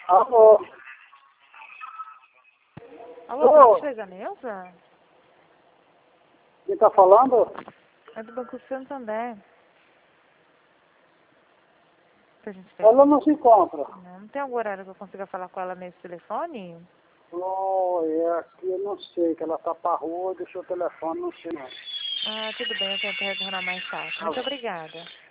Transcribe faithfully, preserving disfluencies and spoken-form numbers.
Alô? Alô, você fez a Neuza? Quem tá falando? É do Banco Santander. Que a gente tem. Ela não se encontra. Não, não tem algum horário que eu consiga falar com ela nesse telefone? Oh, é aqui, eu não sei, que ela tá pra rua, deixou o telefone, não sei não. Ah, tudo bem, eu tento retornar mais tarde. Muito obrigada.